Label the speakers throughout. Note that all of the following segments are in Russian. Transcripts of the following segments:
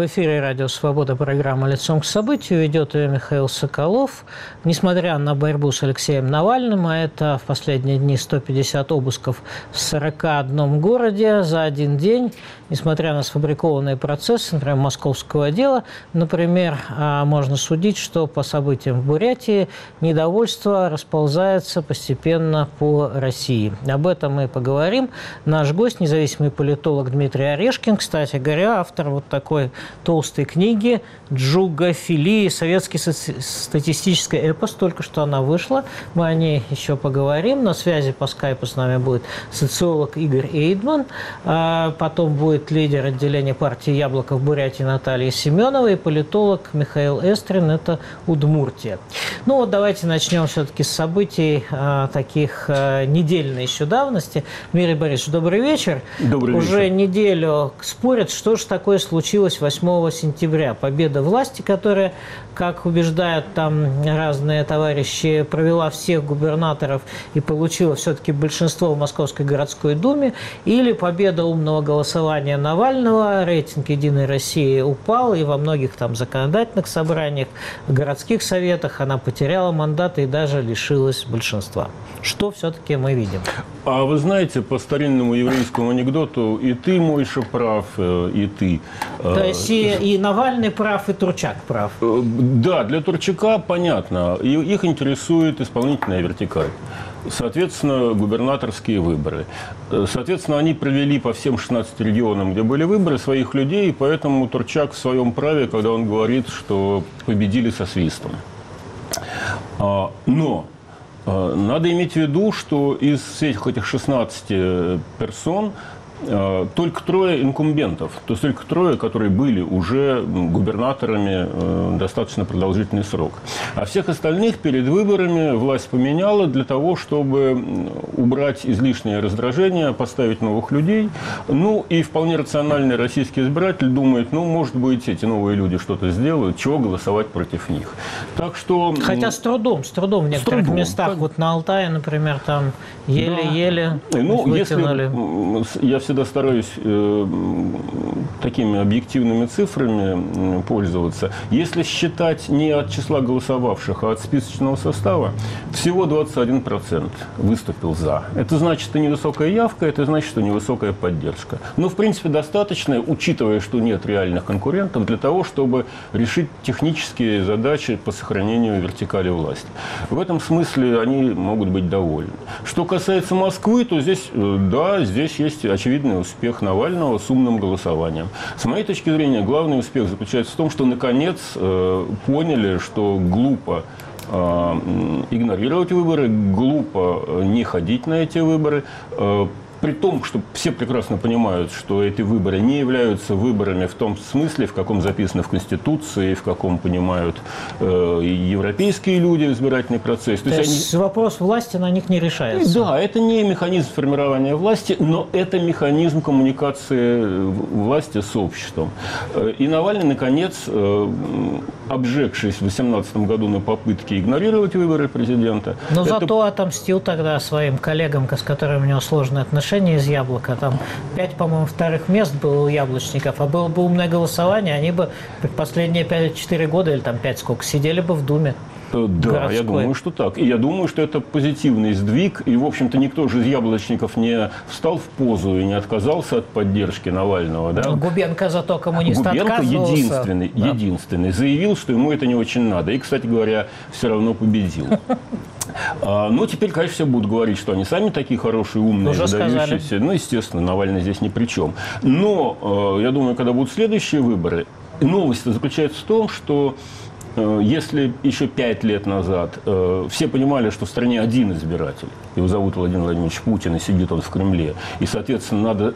Speaker 1: В эфире «Радио Свобода», программа «Лицом к событию». Ведет ее Михаил Соколов. Несмотря на борьбу с Алексеем Навальным, а это в последние дни 150 обысков в 41 городе за один день, несмотря на сфабрикованные процессы, например, московского дела, например, можно судить, что по событиям в Бурятии недовольство расползается постепенно по России. Об этом мы поговорим. Наш гость, независимый политолог Дмитрий Орешкин, кстати говоря, автор вот такой толстой книги «Джугофилия. Советский статистический эпос». Только что она вышла. Мы о ней еще поговорим. На связи по скайпу с нами будет социолог Игорь Эйдман. Потом будет лидер отделения партии «Яблоко» в Бурятии Наталья Семенова и политолог Михаил Эстрин. Это Удмуртия. Ну вот давайте начнем все-таки с событий таких недельной еще давности. Дмитрий Борисович, добрый вечер.
Speaker 2: Добрый вечер.
Speaker 1: Уже неделю спорят, что же такое случилось 8 сентября. Победа власти, которая, как убеждают там разные товарищи, провела всех губернаторов и получила все-таки большинство в Московской городской думе, или победа умного голосования Навального, рейтинг «Единой России» упал, и во многих там законодательных собраниях, городских советах она потеряла мандаты и даже лишилась большинства. Что все-таки мы видим?
Speaker 2: А вы знаете, по старинному еврейскому анекдоту, и ты, Мойша, прав, и ты.
Speaker 1: То есть и Навальный прав, и Турчак прав.
Speaker 2: Да, для Турчака понятно. Их интересует исполнительная вертикаль. Соответственно, губернаторские выборы. Соответственно, они провели по всем 16 регионам, где были выборы, своих людей, и поэтому Турчак в своем праве, когда он говорит, что победили со свистом. Но надо иметь в виду, что из всех этих 16 персон только 3 инкумбентов, то есть только 3, которые были уже губернаторами достаточно продолжительный срок. А всех остальных перед выборами власть поменяла для того, чтобы убрать излишнее раздражение, поставить новых людей. Ну и вполне рациональный российский избиратель думает, ну, может быть, эти новые люди что-то сделают, чего голосовать против них. Так что...
Speaker 1: Хотя с трудом в некоторых местах, как... вот на Алтае, например, там еле-еле вытянули.
Speaker 2: Я всегда стараюсь такими объективными цифрами пользоваться. Если считать не от числа голосовавших, а от списочного состава, всего 21% выступил «за». Это значит, что невысокая явка, это значит, что невысокая поддержка. Но, в принципе, достаточно, учитывая, что нет реальных конкурентов, для того, чтобы решить технические задачи по сохранению вертикали власти. В этом смысле они могут быть довольны. Что касается Москвы, то здесь, да, здесь есть очевидный успех Навального с умным голосованием. С моей точки зрения, главный успех заключается в том, что наконец поняли, что глупо игнорировать выборы, глупо не ходить на эти выборы. При том, что все прекрасно понимают, что эти выборы не являются выборами в том смысле, в каком записано в Конституции, в каком понимают европейские люди избирательный процесс.
Speaker 1: То есть вопрос власти на них не решается?
Speaker 2: Да, это не механизм формирования власти, но это механизм коммуникации власти с обществом. И Навальный, наконец, обжегшись в 2018 году на попытке игнорировать выборы президента...
Speaker 1: Но зато отомстил тогда своим коллегам, с которыми у него сложные отношения из «Яблока». Там 5, по-моему, вторых мест было у яблочников. А было бы умное голосование, они бы последние 4 года или там 5 сколько сидели бы в Думе.
Speaker 2: Да,
Speaker 1: городской.
Speaker 2: Я думаю, что так. И я думаю, что это позитивный сдвиг. И, в общем-то, никто же из яблочников не встал в позу и не отказался от поддержки Навального. Да?
Speaker 1: Губенко зато коммунист
Speaker 2: Губенко
Speaker 1: отказывался.
Speaker 2: единственный заявил, что ему это не очень надо. И, кстати говоря, все равно победил. Но теперь, конечно, все будут говорить, что они сами такие хорошие, умные, выдающиеся. Ну, естественно, Навальный здесь ни при чем. Но, я думаю, когда будут следующие выборы, новость заключается в том, что если еще 5 лет назад все понимали, что в стране один избиратель, его зовут Владимир Владимирович Путин, и сидит он в Кремле, и, соответственно, надо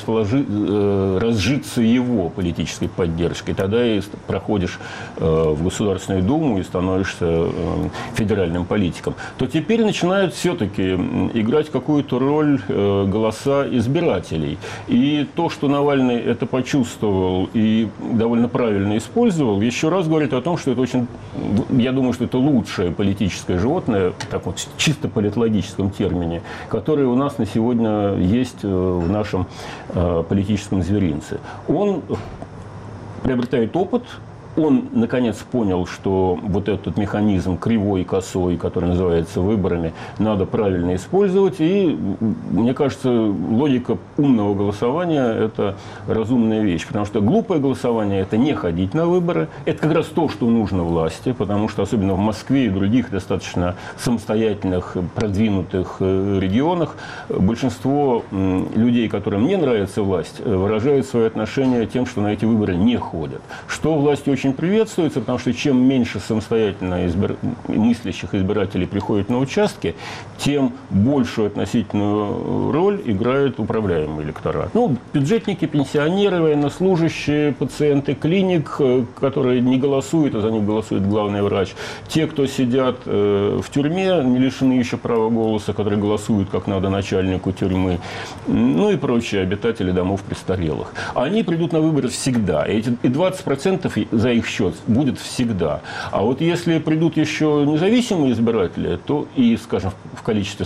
Speaker 2: разжиться его политической поддержкой, тогда и проходишь в Государственную Думу и становишься федеральным политиком, то теперь начинают все-таки играть какую-то роль голоса избирателей. И то, что Навальный это почувствовал и довольно правильно использовал, еще раз говорит о том, что это очень, я думаю, что это лучшее политическое животное, так вот, в чисто политологическом термине, которое у нас на сегодня есть в нашем политическом зверинце. Он приобретает опыт. Он, наконец, понял, что вот этот механизм кривой и косой, который называется выборами, надо правильно использовать. И, мне кажется, логика умного голосования – это разумная вещь. Потому что глупое голосование – это не ходить на выборы. Это как раз то, что нужно власти. Потому что, особенно в Москве и других достаточно самостоятельных, продвинутых регионах, большинство людей, которым не нравится власть, выражают свое отношение тем, что на эти выборы не ходят. Что властью очень приветствуется, потому что чем меньше самостоятельно мыслящих избирателей приходит на участки, тем большую относительную роль играет управляемый электорат. Ну, бюджетники, пенсионеры, военнослужащие, пациенты клиник, которые не голосуют, а за них голосует главный врач. Те, кто сидят в тюрьме, не лишены еще права голоса, которые голосуют как надо начальнику тюрьмы, ну и прочие обитатели домов престарелых. Они придут на выборы всегда. И 20% за их счет будет всегда. А вот если придут еще независимые избиратели, то и, скажем, в количестве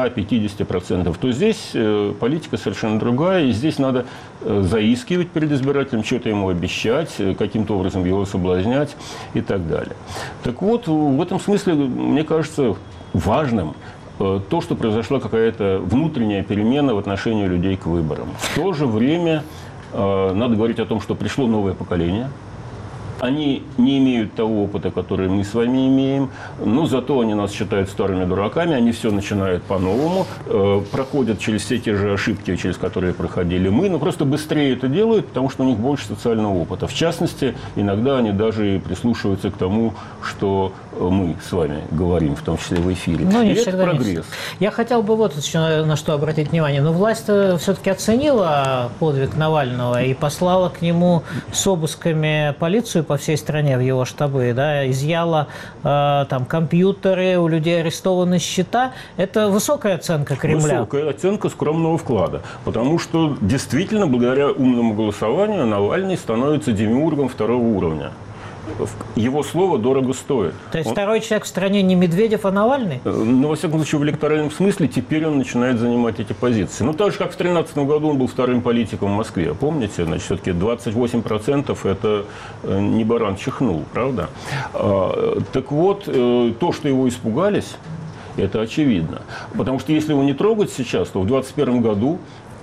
Speaker 2: 40-50%, то здесь политика совершенно другая. И здесь надо заискивать перед избирателем, что-то ему обещать, каким-то образом его соблазнять и так далее. Так вот, в этом смысле, мне кажется, важным то, что произошла какая-то внутренняя перемена в отношении людей к выборам. В то же время надо говорить о том, что пришло новое поколение. Они не имеют того опыта, который мы с вами имеем, но зато они нас считают старыми дураками, они все начинают по-новому, проходят через все те же ошибки, через которые проходили мы, но просто быстрее это делают, потому что у них больше социального опыта. В частности, иногда они даже прислушиваются к тому, что мы с вами говорим, в том числе в эфире.
Speaker 1: Ну,
Speaker 2: и это прогресс.
Speaker 1: Я хотел бы вот еще на что обратить внимание. Но власть все-таки оценила подвиг Навального и послала к нему с обысками полицию по всей стране в его штабы, да, изъяла там компьютеры, у людей арестованы счета. Это высокая оценка Кремля.
Speaker 2: Высокая оценка скромного вклада. Потому что действительно, благодаря умному голосованию, Навальный становится демиургом второго уровня. Его слово дорого стоит.
Speaker 1: То есть второй человек в стране не Медведев, а Навальный?
Speaker 2: Ну, во всяком случае, в электоральном смысле теперь он начинает занимать эти позиции. Ну, так же, как в 2013 году он был вторым политиком в Москве. Помните? Значит, все-таки 28% это не баран чихнул, правда? Так вот, то, что его испугались, это очевидно. Потому что если его не трогать сейчас, то в 2021 году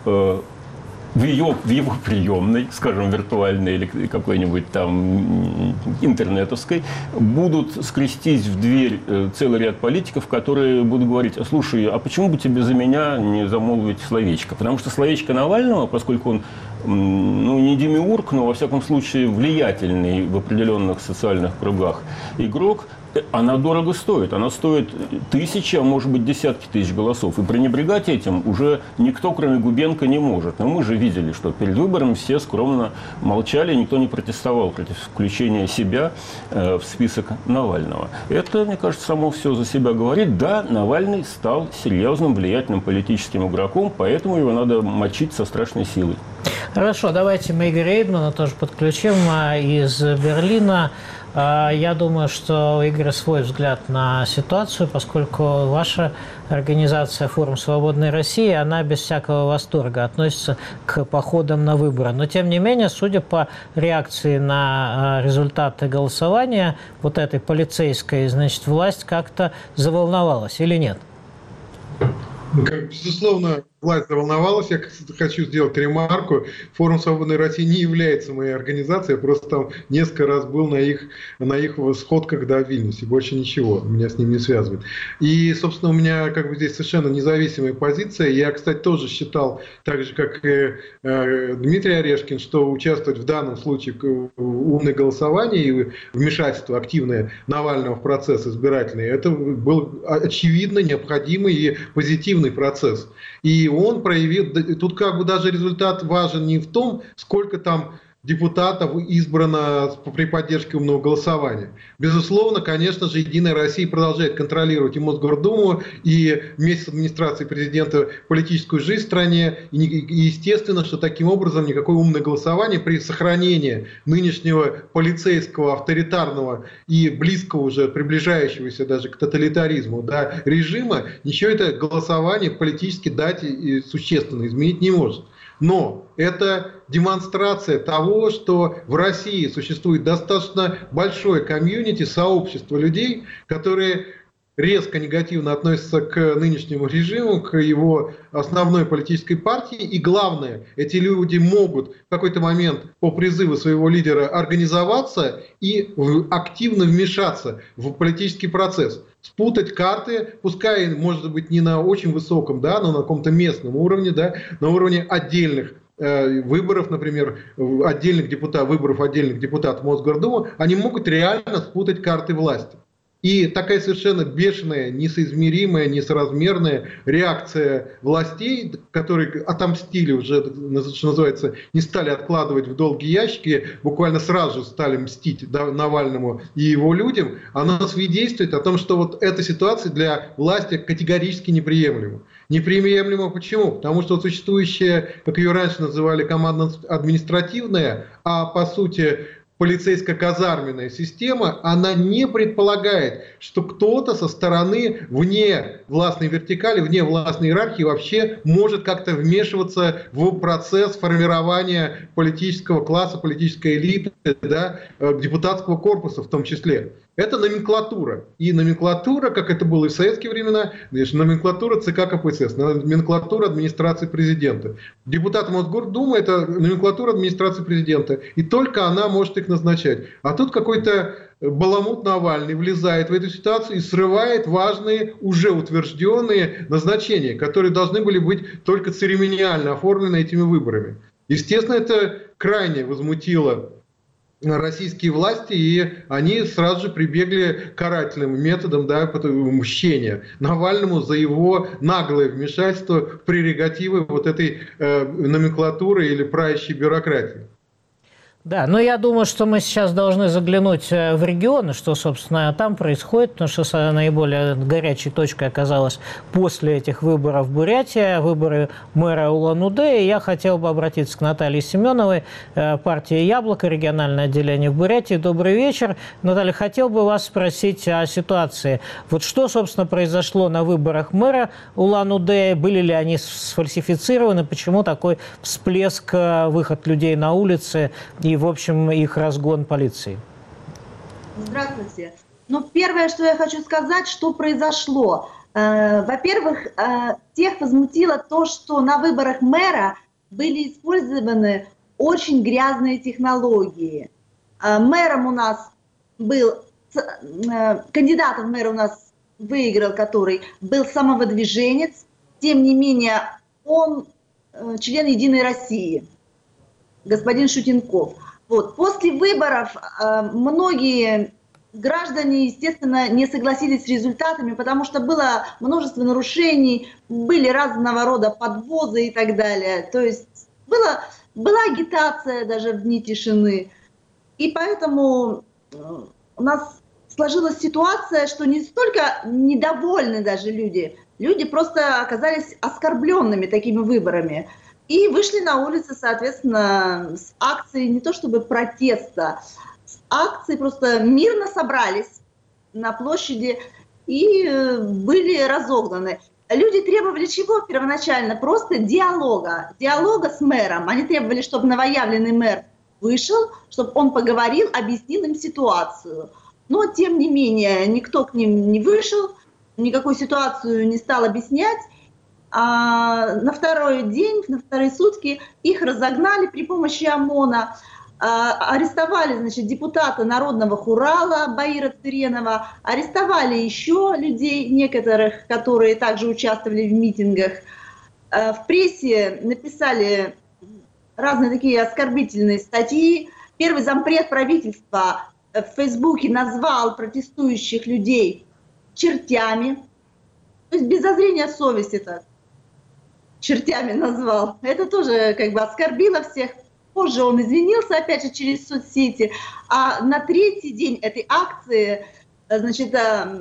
Speaker 2: в его приемной, скажем, виртуальной или какой-нибудь там интернетовской, будут скрестись в дверь целый ряд политиков, которые будут говорить: а слушай, а почему бы тебе за меня не замолвить словечко? Потому что словечко Навального, поскольку он ну, не демиург, но, во всяком случае, влиятельный в определенных социальных кругах игрок, она дорого стоит. Она стоит тысячи, а может быть десятки тысяч голосов. И пренебрегать этим уже никто, кроме Губенко, не может. Но мы же видели, что перед выборами все скромно молчали, никто не протестовал против включения себя в список Навального. Это, мне кажется, само все за себя говорит. Да, Навальный стал серьезным, влиятельным политическим игроком, поэтому его надо мочить со страшной силой.
Speaker 1: Хорошо, давайте мы Игоря Эйдмана тоже подключим из Берлина. Я думаю, что у Игоря свой взгляд на ситуацию, поскольку ваша организация «Форум Свободной России», она без всякого восторга относится к походам на выборы. Но, тем не менее, судя по реакции на результаты голосования, вот этой полицейской, значит, власть как-то заволновалась или нет?
Speaker 3: Безусловно, власть заволновалась. Я хочу сделать ремарку. Форум Свободной России не является моей организацией. Я просто там несколько раз был на их сходках в Вильнюсе. Больше ничего меня с ним не связывает. И, собственно, у меня здесь совершенно независимая позиция. Я, кстати, тоже считал, так же, как и Дмитрий Орешкин, что участвовать в данном случае в умное голосование и вмешательство активное Навального в процесс избирательный, это был очевидно необходимый и позитивный процесс. И он проявил, тут даже результат важен не в том, сколько там депутатов избрано при поддержке умного голосования. Безусловно, конечно же, Единая Россия продолжает контролировать и Мосгордуму, и вместе с администрацией президента политическую жизнь в стране. И естественно, что таким образом никакое умное голосование при сохранении нынешнего полицейского, авторитарного и близкого уже, приближающегося даже к тоталитаризму режима, ничего это голосование политически дать и существенно изменить не может. Но это демонстрация того, что в России существует достаточно большое комьюнити, сообщество людей, которые резко негативно относятся к нынешнему режиму, к его основной политической партии. И главное, эти люди могут в какой-то момент по призыву своего лидера организоваться и активно вмешаться в политический процесс. Спутать карты, пускай, может быть, не на очень высоком, да, но на каком-то местном уровне, да, на уровне отдельных выборов, например, выборов отдельных депутатов Мосгордумы, они могут реально спутать карты власти. И такая совершенно бешеная, несоизмеримая, несоразмерная реакция властей, которые отомстили уже, что называется, не стали откладывать в долгие ящики, буквально сразу же стали мстить Навальному и его людям, она свидетельствует о том, что вот эта ситуация для власти категорически неприемлема. Неприемлемо почему? Потому что существующая, как ее раньше называли, командно-административная, а по сути полицейско-казарменная система, она не предполагает, что кто-то со стороны вне властной вертикали, вне властной иерархии вообще может как-то вмешиваться в процесс формирования политического класса, политической элиты, да, депутатского корпуса в том числе. Это номенклатура. И номенклатура, как это было и в советские времена, номенклатура ЦК КПСС, номенклатура администрации президента. Депутаты Мосгордумы – это номенклатура администрации президента. И только она может их назначать. А тут какой-то баламут Навальный влезает в эту ситуацию и срывает важные, уже утвержденные назначения, которые должны были быть только церемониально оформлены этими выборами. Естественно, это крайне возмутило российские власти, и они сразу же прибегли к карательным методам, да, мщения Навальному за его наглое вмешательство в прерогативы вот этой номенклатуры или правящей бюрократии.
Speaker 1: Да, но я думаю, что мы сейчас должны заглянуть в регионы, что, собственно, там происходит, потому что наиболее горячей точкой оказалась после этих выборов Бурятия, выборы мэра Улан-Удэ. И я хотел бы обратиться к Наталье Семеновой, партия «Яблоко», региональное отделение в Бурятии. Добрый вечер. Наталья, хотел бы вас спросить о ситуации. Вот что, собственно, произошло на выборах мэра Улан-Удэ? Были ли они сфальсифицированы? Почему такой всплеск, выход людей на улицы и, в общем, их разгон полиции?
Speaker 4: Здравствуйте. Ну, первое, что я хочу сказать, что произошло. Во-первых, всех возмутило то, что на выборах мэра были использованы очень грязные технологии. Мэром у нас был, кандидатом в мэра у нас выиграл, который был самовыдвиженец. Тем не менее, он член «Единой России», господин Шутенков. Вот. После выборов многие граждане, естественно, не согласились с результатами, потому что было множество нарушений, были разного рода подвозы и так далее. То есть была агитация даже в дни тишины. И поэтому у нас сложилась ситуация, что не столько недовольны даже люди просто оказались оскорбленными такими выборами. И вышли на улицы, соответственно, с акцией не то чтобы протеста, с акцией просто мирно собрались на площади и были разогнаны. Люди требовали чего первоначально? Просто диалога с мэром. Они требовали, чтобы новоявленный мэр вышел, чтобы он поговорил, объяснил им ситуацию. Но, тем не менее, никто к ним не вышел, никакую ситуацию не стал объяснять. А на второй день, на вторые сутки их разогнали при помощи ОМОНа, арестовали, значит, депутата Народного Хурала Баира Цыренова, арестовали еще людей, некоторых, которые также участвовали в митингах. В прессе написали разные такие оскорбительные статьи. Первый зампред правительства в Фейсбуке назвал протестующих людей чертями. То есть без зазрения совести-то. Чертями назвал. Это тоже как бы оскорбило всех. Позже он извинился, опять же, через соцсети. А на третий день этой акции, значит,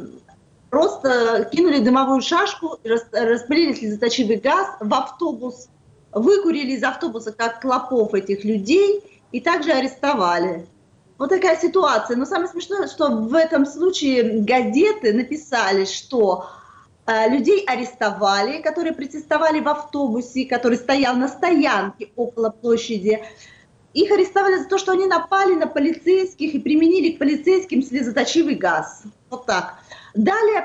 Speaker 4: просто кинули дымовую шашку, распылили слезоточивый газ в автобус, выкурили из автобуса как клопов этих людей и также арестовали. Вот такая ситуация. Но самое смешное, что в этом случае газеты написали, что людей арестовали, которые протестовали в автобусе, который стоял на стоянке около площади. Их арестовали за то, что они напали на полицейских и применили к полицейским слезоточивый газ. Вот так. Далее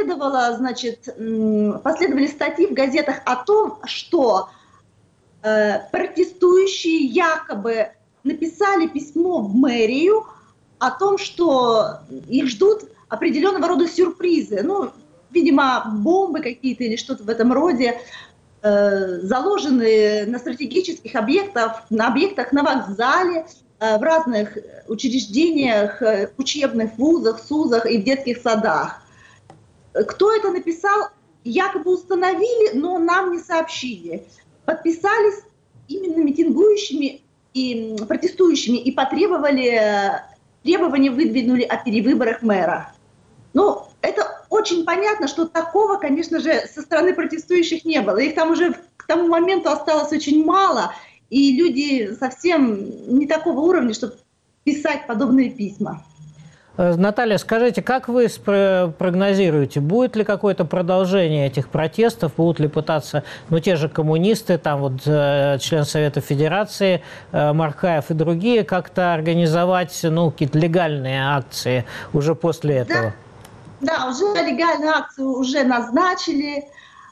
Speaker 4: последовали статьи в газетах о том, что протестующие якобы написали письмо в мэрию о том, что их ждут определенного рода сюрпризы. Ну, видимо, бомбы какие-то или что-то в этом роде, заложены на стратегических объектах, на вокзале, в разных учреждениях, учебных вузах, СУЗах и в детских садах. Кто это написал, якобы установили, но нам не сообщили. Подписались именно митингующими и протестующими и требования выдвинули о перевыборах мэра. Ну, это очень понятно, что такого, конечно же, со стороны протестующих не было. Их там уже к тому моменту осталось очень мало, и люди совсем не такого уровня, чтобы писать подобные письма.
Speaker 1: Наталья, скажите, как вы прогнозируете, будет ли какое-то продолжение этих протестов, будут ли пытаться, те же коммунисты, там вот член Совета Федерации, Маркаев и другие, как-то организовать, какие-то легальные акции уже после этого?
Speaker 4: Да, уже легальную акцию уже назначили,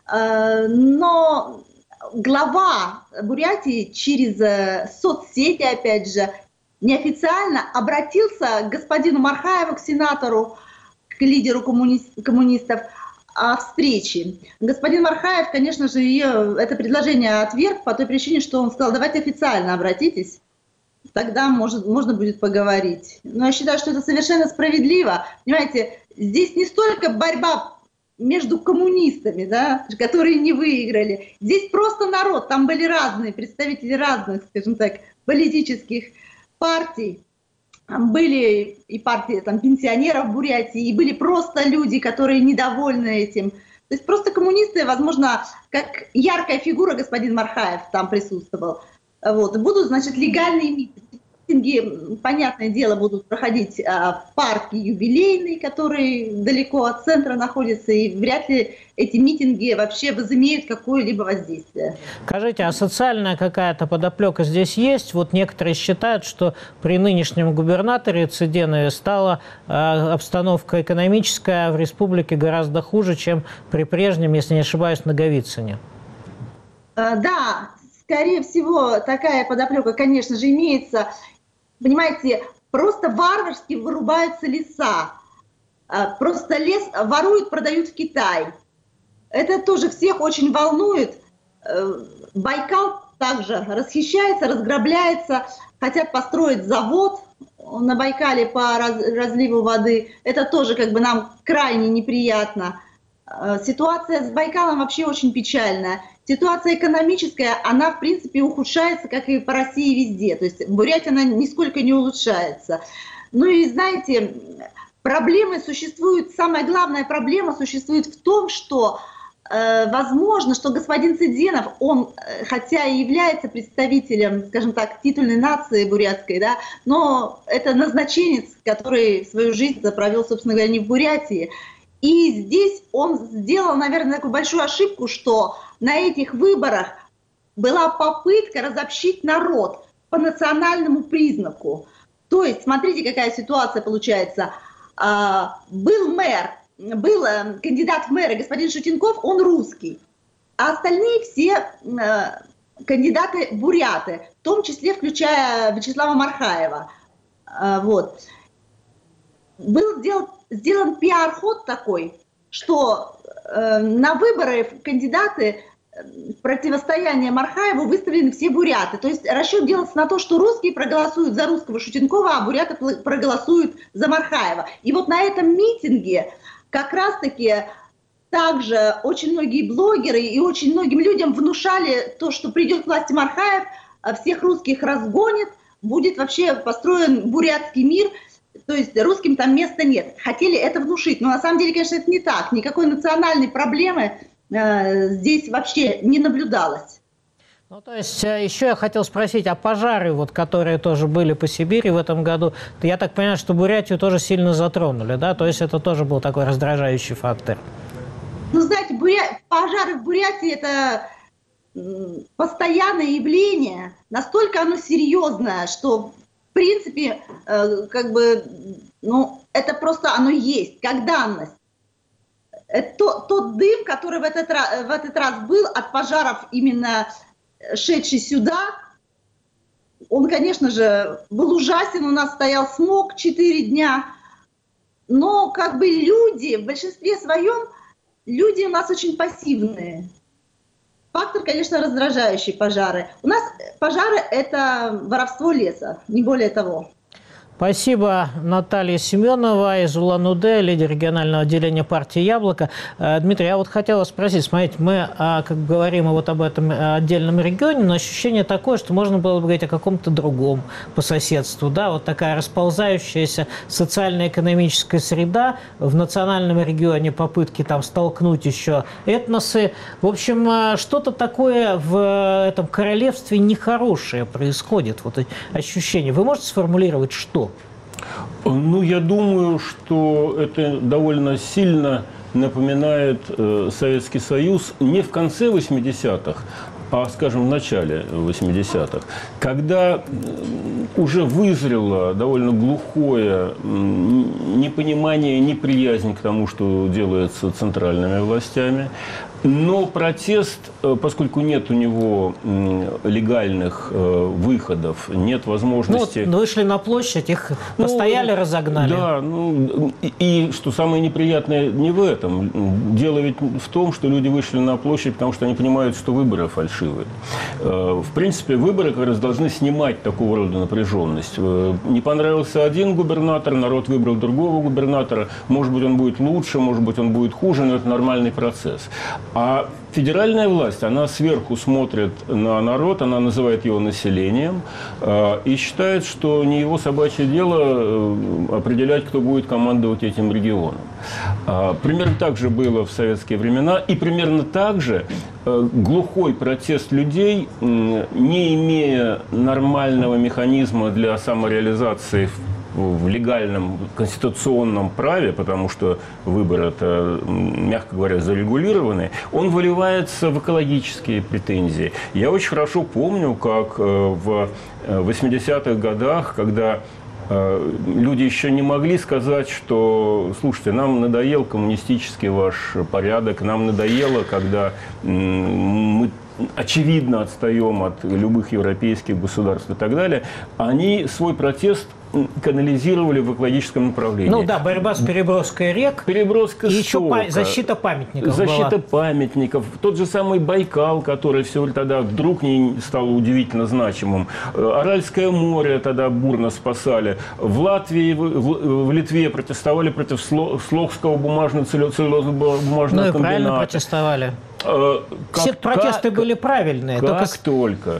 Speaker 4: но глава Бурятии через соцсети, опять же, неофициально обратился к господину Маркаеву, к сенатору, к лидеру коммунистов о встрече. Господин Маркаев, конечно же, это предложение отверг по той причине, что он сказал: давайте официально обратитесь, тогда можно будет поговорить. Но я считаю, что это совершенно справедливо. Понимаете, здесь не столько борьба между коммунистами, да, которые не выиграли. Здесь просто народ, там были разные представители разных, скажем так, политических партий. Были и партии пенсионеров в Бурятии, и были просто люди, которые недовольны этим. То есть просто коммунисты, возможно, как яркая фигура господин Маркаев там присутствовал. Вот. Будут, легальные митинги. Митинги, понятное дело, будут проходить в парке Юбилейный, который далеко от центра находится, и вряд ли эти митинги вообще возымеют какое-либо воздействие.
Speaker 1: Скажите, а социальная какая-то подоплека здесь есть? Вот некоторые считают, что при нынешнем губернаторе Циденове стала обстановка экономическая в республике гораздо хуже, чем при прежнем, если не ошибаюсь, Наговицыне.
Speaker 4: Да, скорее всего, такая подоплека, конечно же, имеется. Понимаете, просто варварски вырубаются леса. Просто лес воруют, продают в Китай. Это тоже всех очень волнует. Байкал также расхищается, разграбляется. Хотят построить завод на Байкале по разливу воды. Это тоже нам крайне неприятно. Ситуация с Байкалом вообще очень печальная. Ситуация экономическая, она, в принципе, ухудшается, как и по России везде. То есть в Бурятии она нисколько не улучшается. Ну и, знаете, проблемы существуют, самая главная проблема существует в том, что возможно, что господин Циденов, он, хотя и является представителем, скажем так, титульной нации бурятской, да, но это назначенец, который свою жизнь провел, собственно говоря, не в Бурятии. И здесь он сделал, наверное, такую большую ошибку, что на этих выборах была попытка разобщить народ по национальному признаку. То есть, смотрите, какая ситуация получается. Был мэр, был кандидат в мэры, господин Шутенков, он русский. А остальные все кандидаты буряты, в том числе включая Вячеслава Маркаева. Вот. Был сделан пиар-ход такой, что на выборы кандидаты противостояния Маркаеву выставлены все буряты. То есть расчет делается на то, что русские проголосуют за русского Шутенкова, а буряты проголосуют за Маркаева. И вот на этом митинге как раз-таки также очень многие блогеры и очень многим людям внушали то, что придет к власти Маркаев, всех русских разгонит, будет вообще построен бурятский мир. То есть русским там места нет. Хотели это внушить, но на самом деле, конечно, это не так. Никакой национальной проблемы здесь вообще не наблюдалось.
Speaker 1: То есть еще я хотел спросить, а пожары, которые тоже были по Сибири в этом году, я так понимаю, что Бурятию тоже сильно затронули, да? То есть это тоже был такой раздражающий фактор.
Speaker 4: Ну, знаете, пожары в Бурятии – это постоянное явление, настолько оно серьезное, что, в принципе, это просто оно есть, как данность. Тот дым, который в этот раз был от пожаров, именно шедший сюда, он, конечно же, был ужасен, у нас стоял смог 4 дня, но люди, в большинстве своем, люди у нас очень пассивные. Фактор, конечно, раздражающий пожары. У нас пожары – это воровство леса, не более того.
Speaker 1: Спасибо, Наталья Семенова из Улан-Удэ, лидер регионального отделения партии «Яблоко». Дмитрий, я вот хотела спросить, смотрите, мы говорим вот об этом отдельном регионе, но ощущение такое, что можно было бы говорить о каком-то другом по соседству, да, вот такая расползающаяся социально-экономическая среда в национальном регионе, попытки там столкнуть еще этносы. В общем, что-то такое в этом королевстве нехорошее происходит, вот ощущение. Вы можете сформулировать, что?
Speaker 2: Ну, я думаю, что это довольно сильно напоминает Советский Союз не в конце 80-х, а, скажем, в начале 80-х, когда уже вызрело довольно глухое непонимание, неприязнь к тому, что делается центральными властями. Но протест, поскольку нет у него легальных выходов, нет возможности...
Speaker 1: Ну, вышли на площадь, их постояли, разогнали. Да,
Speaker 2: и что самое неприятное не в этом. Дело ведь в том, что люди вышли на площадь, потому что они понимают, что выборы фальшивые. В принципе, выборы как раз должны снимать такого рода напряженность. Не понравился один губернатор, народ выбрал другого губернатора. Может быть, он будет лучше, может быть, он будет хуже, но это нормальный процесс. А федеральная власть, она сверху смотрит на народ, она называет его населением и считает, что не его собачье дело определять, кто будет командовать этим регионом. Примерно так же было в советские времена, и примерно так же глухой протест людей, не имея нормального механизма для самореализации в легальном конституционном праве, потому что выборы это, мягко говоря, зарегулированы, он выливается в экологические претензии. Я очень хорошо помню, как в 80-х годах, когда люди еще не могли сказать, что, слушайте, нам надоел коммунистический ваш порядок, нам надоело, когда мы очевидно отстаем от любых европейских государств и так далее, они свой протест канализировали в экологическом направлении.
Speaker 1: Ну да, борьба с переброской рек.
Speaker 2: Переброска
Speaker 1: и
Speaker 2: стока.
Speaker 1: еще защита памятников.
Speaker 2: Защита памятников. Тот же самый Байкал, который все тогда вдруг не стал удивительно значимым. Аральское море тогда бурно спасали. В Латвии, в Литве протестовали против Слокского целлюлозно-бумажного комбината.
Speaker 1: Ну и правильно протестовали. Все протесты были правильные.
Speaker 2: Как только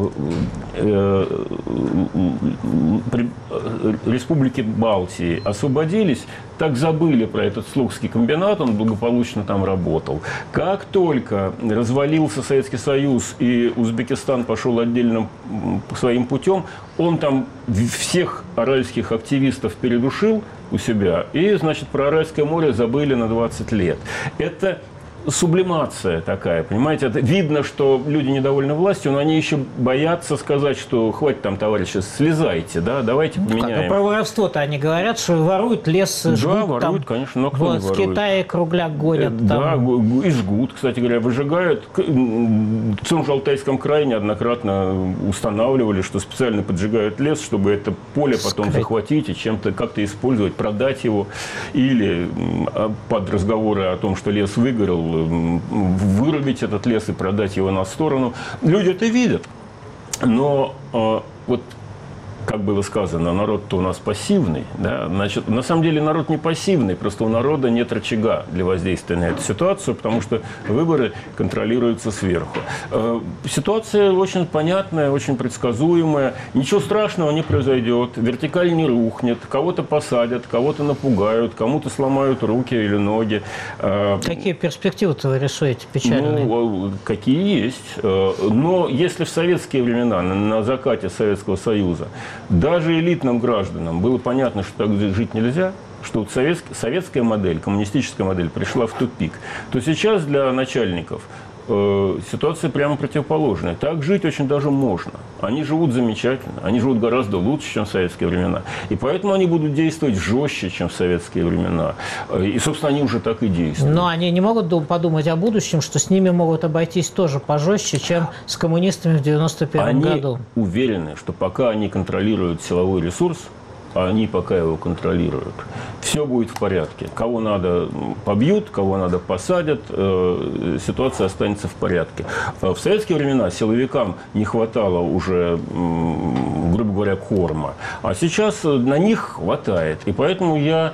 Speaker 2: республики Балтии освободились, так забыли про этот Слугский комбинат, он благополучно там работал. Как только развалился Советский Союз и Узбекистан пошел отдельным своим путем, он там всех аральских активистов передушил у себя, и, значит, про Аральское море забыли на 20 лет. Это сублимация такая, понимаете? Это видно, что люди недовольны властью, но они еще боятся сказать, что хватит там, товарищи, слезайте, да, давайте поменяем.
Speaker 1: Как, про воровство-то они говорят, что воруют лес, жгут. Да,
Speaker 2: воруют, там, конечно, но кто
Speaker 1: вот,
Speaker 2: не ворует?
Speaker 1: С Китая кругляк гонят.
Speaker 2: Да, и жгут, кстати говоря, выжигают. В Цунжалтайском крае неоднократно устанавливали, что специально поджигают лес, чтобы это поле потом захватить и чем-то как-то использовать, продать его. Или под разговоры о том, что лес выгорел, вырубить этот лес и продать его на сторону. Люди это видят. Но вот, как было сказано, народ-то у нас пассивный. Да? Значит, на самом деле народ не пассивный, просто у народа нет рычага для воздействия на эту ситуацию, потому что выборы контролируются сверху. Ситуация очень понятная, очень предсказуемая. Ничего страшного не произойдет, вертикаль не рухнет, кого-то посадят, кого-то напугают, кому-то сломают руки или ноги.
Speaker 1: Какие перспективы-то вы рисуете печальные?
Speaker 2: Ну, какие есть. Но если в советские времена, на закате Советского Союза, даже элитным гражданам было понятно, что так жить нельзя, что вот советская модель, коммунистическая модель пришла в тупик, то сейчас для начальников ситуация прямо противоположная. Так жить очень даже можно. Они живут замечательно, они живут гораздо лучше, чем в советские времена. И поэтому они будут действовать жестче, чем в советские времена. И, собственно, они уже так и действуют.
Speaker 1: Но они не могут подумать о будущем, что с ними могут обойтись тоже пожестче, чем с коммунистами в 1991 году.
Speaker 2: Они уверены, что пока они контролируют силовой ресурс, они пока его контролируют, все будет в порядке. Кого надо побьют, кого надо посадят, ситуация останется в порядке. В советские времена силовикам не хватало уже, грубо говоря, корма. А сейчас на них хватает. И поэтому я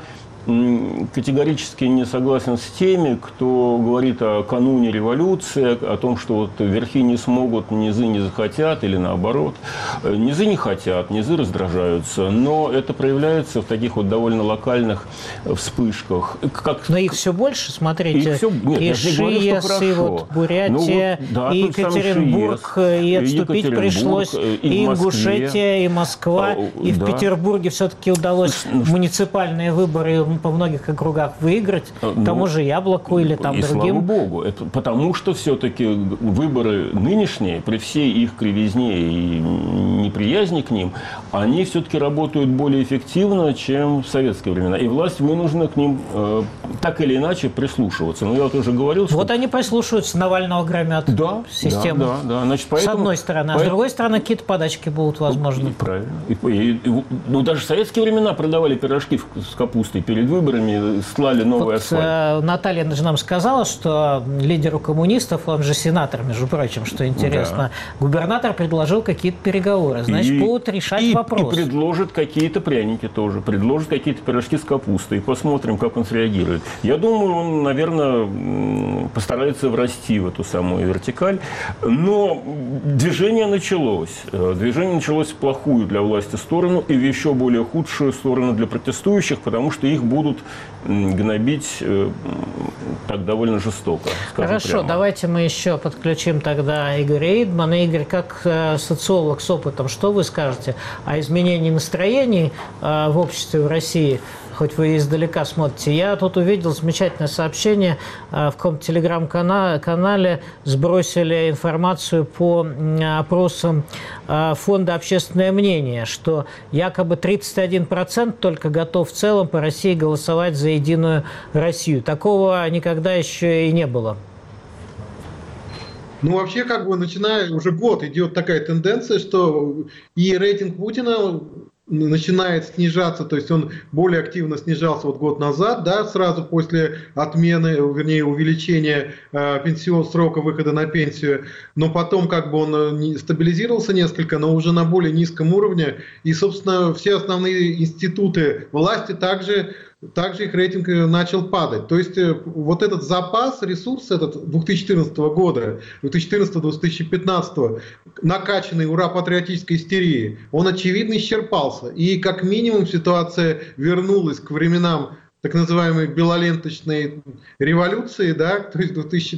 Speaker 2: категорически не согласен с теми, кто говорит о кануне революции, о том, что вот верхи не смогут, низы не захотят, или наоборот. Низы не хотят, низы раздражаются, но это проявляется в таких вот довольно локальных вспышках.
Speaker 1: Но их все больше, смотрите, и Шиес, и вот Бурятия, и Екатеринбург, и отступить пришлось, и Ингушетия, и Москва, и в Петербурге все-таки удалось муниципальные выборы по многих округах выиграть, тому же Яблоку или там другим.
Speaker 2: Слава богу, это потому что все-таки выборы нынешние, при всей их кривизне и неприязни к ним, они все-таки работают более эффективно, чем в советские времена. И власть вынуждена к ним так или иначе прислушиваться. Но я вот уже говорил, что...
Speaker 1: Вот они прислушиваются, Навального громят систему.
Speaker 2: Да. Значит, поэтому,
Speaker 1: с одной стороны. А с другой стороны, какие-то подачки будут возможны.
Speaker 2: Правильно. Ну, даже в советские времена продавали пирожки с капустой перед выборами, слали новый асфальт.
Speaker 1: Наталья же нам сказала, что лидеру коммунистов, он же сенатор, между прочим, что интересно, губернатор предложил какие-то переговоры. Значит, будут решать вопрос.
Speaker 2: И предложит какие-то пряники тоже, предложит какие-то пирожки с капустой. Посмотрим, как он среагирует. Я думаю, он, наверное, постарается врасти в эту самую вертикаль. Но движение началось. Движение началось в плохую для власти сторону и в еще более худшую сторону для протестующих, потому что их будут гнобить так довольно жестоко.
Speaker 1: Хорошо,
Speaker 2: прямо.
Speaker 1: Давайте мы еще подключим тогда Игоря Идмана. Игорь, как социолог с опытом, что вы скажете о изменении настроений в обществе в России? Хоть вы издалека смотрите. Я тут увидел замечательное сообщение. В каком-то телеграм-канале сбросили информацию по опросам фонда «Общественное мнение», что якобы 31% только готов в целом по России голосовать за «Единую Россию». Такого никогда еще и не было.
Speaker 3: Ну, вообще, начиная, уже год идет такая тенденция, что и рейтинг Путина начинает снижаться, то есть он более активно снижался вот год назад, да, сразу после отмены, вернее, увеличения срока выхода на пенсию, но потом он стабилизировался несколько, но уже на более низком уровне, и, собственно, все основные институты власти также их рейтинг начал падать. То есть вот этот запас, ресурс этот 2014 года, 2014-2015, накачанный ура-патриотической истерией, он очевидно исчерпался. И как минимум ситуация вернулась к временам так называемой белоленточной революции, да, то есть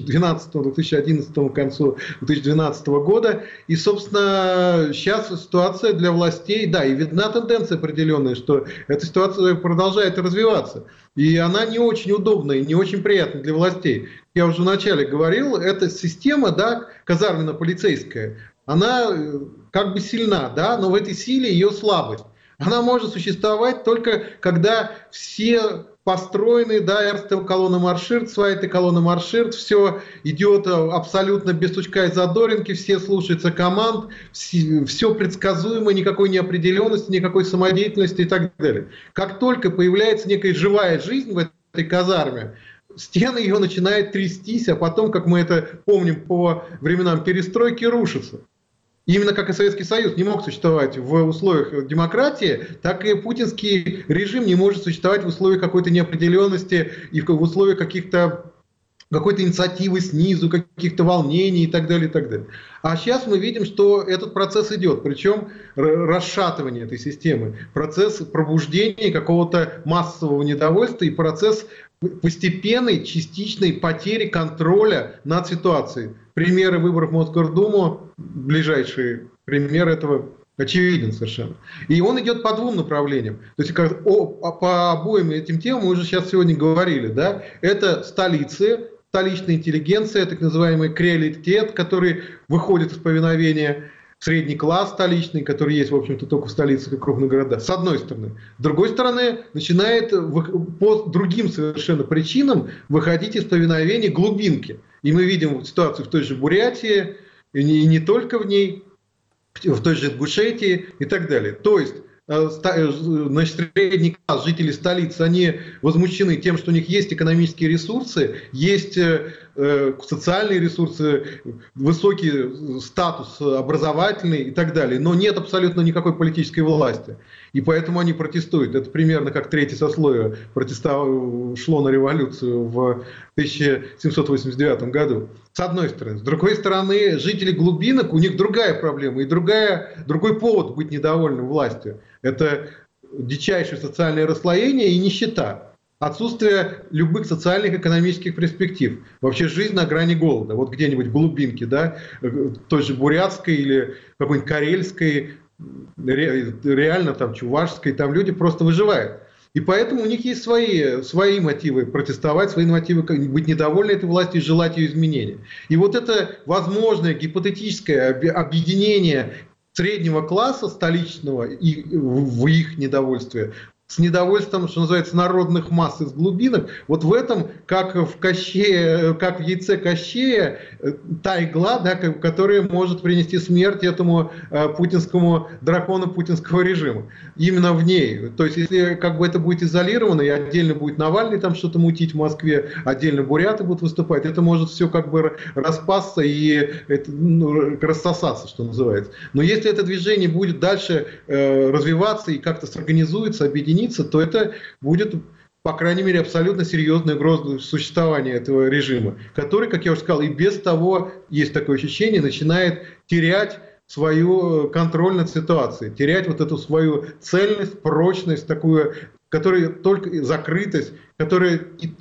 Speaker 3: 2012-2011 к концу 2012 года. И, собственно, сейчас ситуация для властей, да, и видна тенденция определенная, что эта ситуация продолжает развиваться. И она не очень удобная, не очень приятная для властей. Я уже вначале говорил, эта система, да, казарменно-полицейская, она сильна, да, но в этой силе ее слабость. Она может существовать только когда все построены, да, эрстовая колонна марширт, свайта колонна марширт, все идет абсолютно без сучка и задоринки, все слушаются команд, все предсказуемо, никакой неопределенности, никакой самодеятельности и так далее. Как только появляется некая живая жизнь в этой казарме, стены ее начинают трястись, а потом, как мы это помним по временам перестройки, рушатся. Именно как и Советский Союз не мог существовать в условиях демократии, так и путинский режим не может существовать в условиях какой-то неопределенности и в условиях какой-то инициативы снизу, каких-то волнений и так далее, и так далее. А сейчас мы видим, что этот процесс идет, причем расшатывание этой системы, процесс пробуждения какого-то массового недовольства и процесс постепенной, частичной потери контроля над ситуацией. Примеры выборов в Мосгордуму, ближайшие примеры этого Очевиден совершенно. И он идет по двум направлениям. То есть по обоим этим темам мы уже сейчас сегодня говорили. Да? Это столицы, столичная интеллигенция, так называемый креолитет, который выходит из повиновения, средний класс столичный, который есть, в общем-то, только в столицах и крупных городах, с одной стороны. С другой стороны, начинает по другим совершенно причинам выходить из повиновения глубинки. И мы видим ситуацию в той же Бурятии, и не только в ней, в той же Ингушетии и так далее. То есть, значит, средний класс, жители столицы, они возмущены тем, что у них есть экономические ресурсы, есть социальные ресурсы, высокий статус образовательный и так далее, но нет абсолютно никакой политической власти. И поэтому они протестуют. Это примерно как третье сословие шло на революцию в 1789 году. С одной стороны. С другой стороны, жители глубинок, у них другая проблема и другой повод быть недовольным властью. Это дичайшее социальное расслоение и нищета. Отсутствие любых социальных и экономических перспектив. Вообще жизнь на грани голода. Вот где-нибудь в глубинке, да, той же бурятской или какой-нибудь карельской, реально там чувашской, там люди просто выживают. И поэтому у них есть свои мотивы протестовать, свои мотивы быть недовольны этой властью и желать ее изменения. И вот это возможное гипотетическое объединение среднего класса столичного и в их недовольстве с недовольством, что называется, народных масс из глубинок, вот в этом, как в яйце Кощея, та игла, да, которая может принести смерть этому путинскому дракону путинского режима. Именно в ней. То есть, если как бы это будет изолировано, и отдельно будет Навальный там что-то мутить в Москве, отдельно буряты будут выступать, это может все как бы распасться и рассосаться, что называется. Но если это движение будет дальше развиваться и как-то сорганизуется, объединиться, то это будет, по крайней мере, абсолютно серьезная угроза существования этого режима, который, как я уже сказал, и без того, есть такое ощущение, начинает терять свою контроль над ситуацией, терять вот эту свою цельность, прочность, такую, которая только закрытость, которая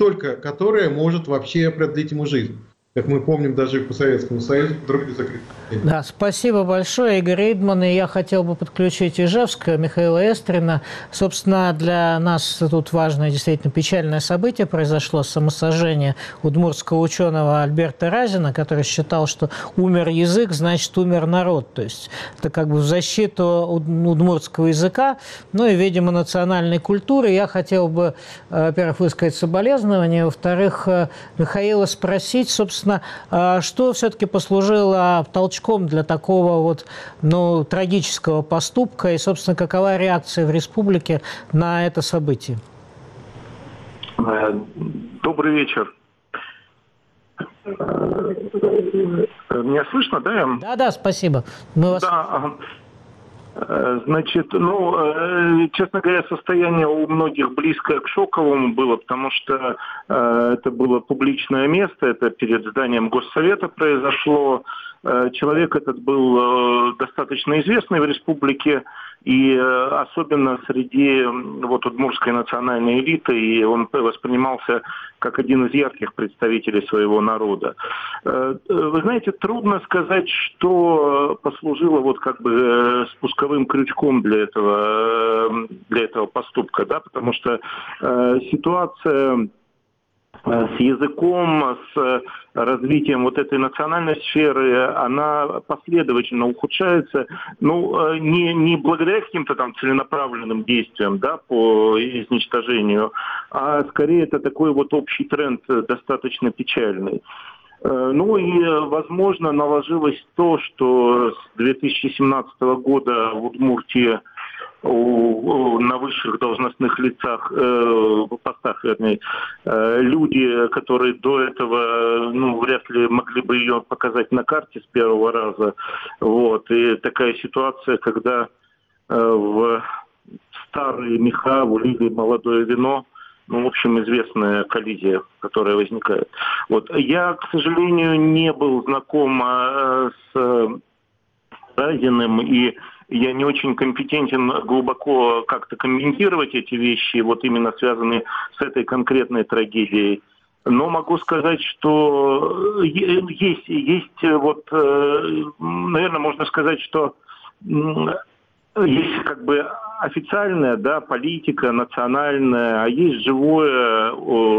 Speaker 3: может вообще продлить ему жизнь. Как мы помним, даже по Советскому Союзу другие закрытые.
Speaker 1: Да, спасибо большое, Игорь Рейдман. И я хотел бы подключить Ижевска, Михаила Эстрина. Собственно, для нас тут важное, действительно печальное событие произошло. Самосожжение удмуртского ученого Альберта Разина, который считал, что умер язык, значит, умер народ. То есть это как бы в защиту удмуртского языка, ну и, видимо, национальной культуры. Я хотел бы, во-первых, высказать соболезнования, во-вторых, Михаила спросить, собственно, что все-таки послужило толчком для такого вот, трагического поступка и, собственно, какова реакция в республике на это событие?
Speaker 5: Добрый вечер. Меня слышно, да?
Speaker 1: Да, спасибо. Мы вас...
Speaker 5: Да, значит, честно говоря, состояние у многих близкое к шоковому было, потому что это было публичное место, это перед зданием Госсовета произошло. Человек этот был достаточно известный в республике, и особенно среди удмуртской национальной элиты, и он воспринимался как один из ярких представителей своего народа. Вы знаете, трудно сказать, что послужило спусковым крючком для этого поступка, да, потому что ситуация с языком, с развитием этой национальной сферы, она последовательно ухудшается, не благодаря каким-то там целенаправленным действиям, да, по изничтожению, а скорее это такой общий тренд достаточно печальный. И, возможно, наложилось то, что с 2017 года в Удмуртии на высших должностных постах, люди, которые до этого, вряд ли могли бы ее показать на карте с первого раза. И такая ситуация, когда в старые меха влили молодое вино, в общем, известная коллизия, которая возникает. Я, к сожалению, не был знаком с Разиным, и я не очень компетентен глубоко как-то комментировать эти вещи, именно связанные с этой конкретной трагедией. Но могу сказать, что наверное, можно сказать, что есть как бы официальная, да, политика национальная, а есть живое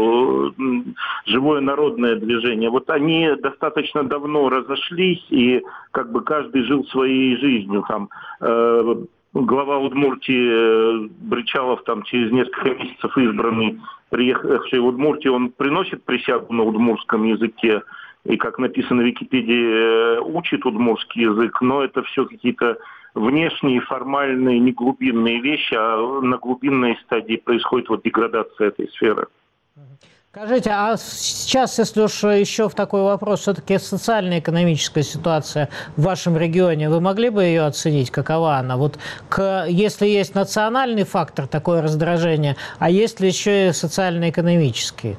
Speaker 5: народное движение. Вот они достаточно давно разошлись, и как бы каждый жил своей жизнью. Там глава Удмуртии Бричалов там через несколько месяцев избранный, приехавший в Удмуртию, он приносит присягу на удмуртском языке, и, как написано в Википедии, учит удмуртский язык, но это все какие-то внешние, формальные, не глубинные вещи, а на глубинной стадии происходит вот деградация этой сферы.
Speaker 1: Скажите, а сейчас, если уж еще в такой вопрос, все-таки социально-экономическая ситуация в вашем регионе, вы могли бы ее оценить, какова она? Вот если есть национальный фактор, такое раздражение, а есть ли еще и социально-экономический?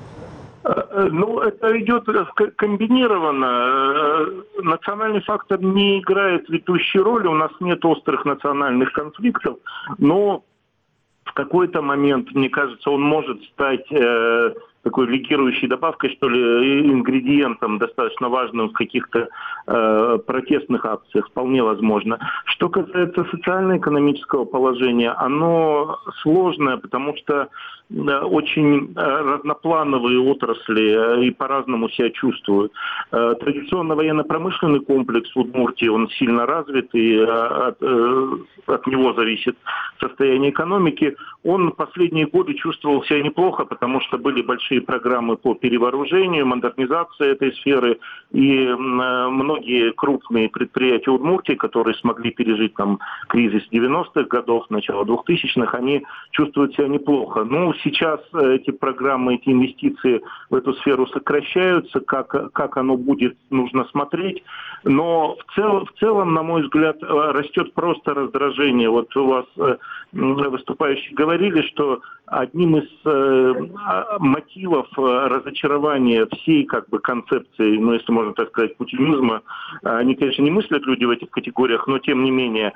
Speaker 5: Ну, это идет комбинированно. Национальный фактор не играет ведущей роли, у нас нет острых национальных конфликтов, но в какой-то момент, мне кажется, он может стать такой легирующей добавкой, что ли, ингредиентом достаточно важным в каких-то протестных акциях, вполне возможно. Что касается социально-экономического положения, оно сложное, потому что очень разноплановые отрасли и по-разному себя чувствуют. Традиционно военно-промышленный комплекс в Удмуртии, он сильно развит, и от него зависит состояние экономики. Он последние годы чувствовал себя неплохо, потому что были большие программы по перевооружению, модернизации этой сферы, и многие крупные предприятия Удмуртии, которые смогли пережить там кризис 90-х годов, начало 2000-х, они чувствуют себя неплохо. Ну, сейчас эти программы, эти инвестиции в эту сферу сокращаются, как оно будет, нужно смотреть. Но в целом, на мой взгляд, растет просто раздражение. Вот у вас выступающие говорили, что одним из мотивов разочарования всей как бы концепции, ну, если можно так сказать, путинизма, они, конечно, не мыслят люди в этих категориях, но тем не менее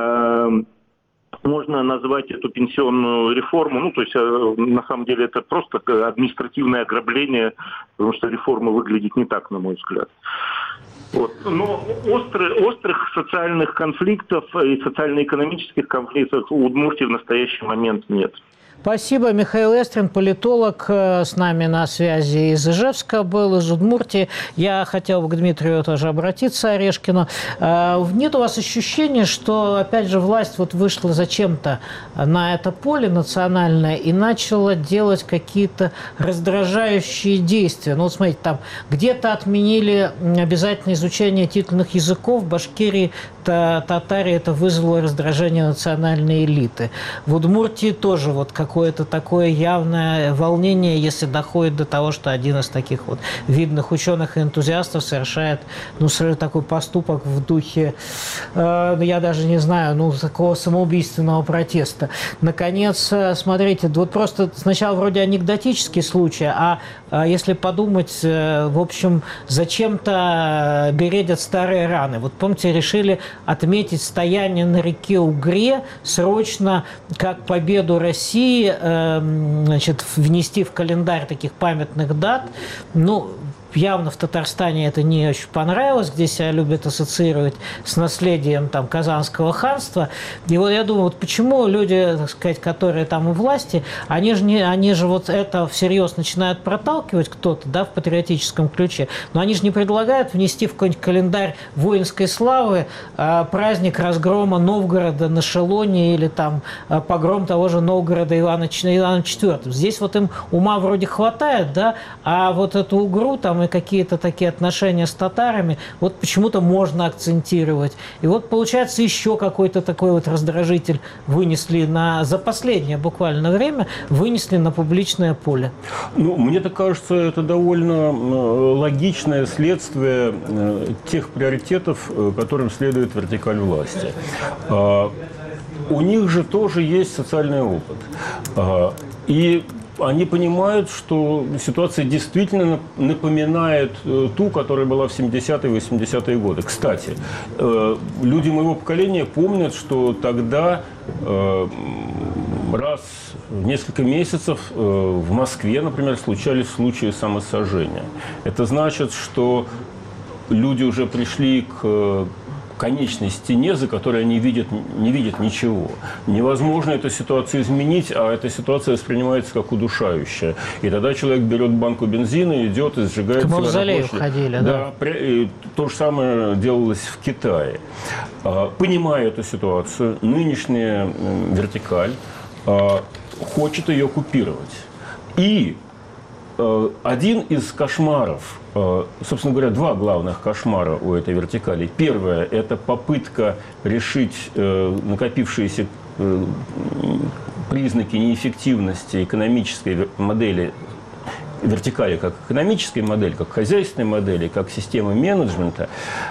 Speaker 5: можно назвать эту пенсионную реформу, ну, то есть, на самом деле, это просто административное ограбление, потому что реформа выглядит не так, на мой взгляд. Вот. Но острых социальных конфликтов и социально-экономических конфликтов у Удмуртии в настоящий момент нет.
Speaker 1: Спасибо. Михаил Эстрин, политолог, с нами на связи из Ижевска был, из Удмуртии. Я хотел бы к Дмитрию тоже обратиться, Орешкину. Нет у вас ощущения, что, опять же, власть вот вышла зачем-то на это поле национальное и начала делать какие-то раздражающие действия? Ну, вот смотрите, там где-то отменили обязательное изучение титульных языков, в Башкирии, Татарии это вызвало раздражение национальной элиты. В Удмуртии тоже вот какое-то такое явное волнение, если доходит до того, что один из таких вот видных ученых и энтузиастов совершает, ну, такой поступок в духе, я даже не знаю, ну, такого самоубийственного протеста. Наконец, смотрите, вот просто сначала вроде анекдотический случай, а если подумать, в общем, зачем-то бередят старые раны. Вот помните, решили отметить стояние на реке Угре срочно как победу России, значит, внести в календарь таких памятных дат. Ну, явно в Татарстане это не очень понравилось, где себя любят ассоциировать с наследием там Казанского ханства. И вот я думаю, вот почему люди, так сказать, которые там у власти, они же вот это всерьез начинают проталкивать кто-то, да, в патриотическом ключе, но они же не предлагают внести в какой-нибудь календарь воинской славы праздник разгрома Новгорода на Шелоне или там погром того же Новгорода Ивана IV. Здесь вот им ума вроде хватает, да, а вот эту Угру там и какие-то такие отношения с татарами, вот почему-то можно акцентировать. И вот получается еще какой-то такой вот раздражитель вынесли за последнее буквально время, вынесли на публичное поле.
Speaker 2: Ну, мне так кажется, это довольно логичное следствие тех приоритетов, которым следует вертикаль власти. У них же тоже есть социальный опыт. И они понимают, что ситуация действительно напоминает ту, которая была в 70-е и 80-е годы. Кстати, люди моего поколения помнят, что тогда раз в несколько месяцев в Москве, например, случались случаи самосожжения. Это значит, что люди уже пришли к конечной стене, за которой они не видят ничего. Невозможно эту ситуацию изменить, а эта ситуация воспринимается как удушающая. И тогда человек берет банку бензина, идет и сжигает себя на площади. К мавзолею ходили, да? Да, то же самое делалось в Китае. Понимая эту ситуацию, нынешняя вертикаль хочет ее купировать. И один из кошмаров, собственно говоря, два главных кошмара у этой вертикали. Первое – это попытка решить накопившиеся признаки неэффективности экономической модели вертикали, как экономической модели, как хозяйственной модели, как системы менеджмента,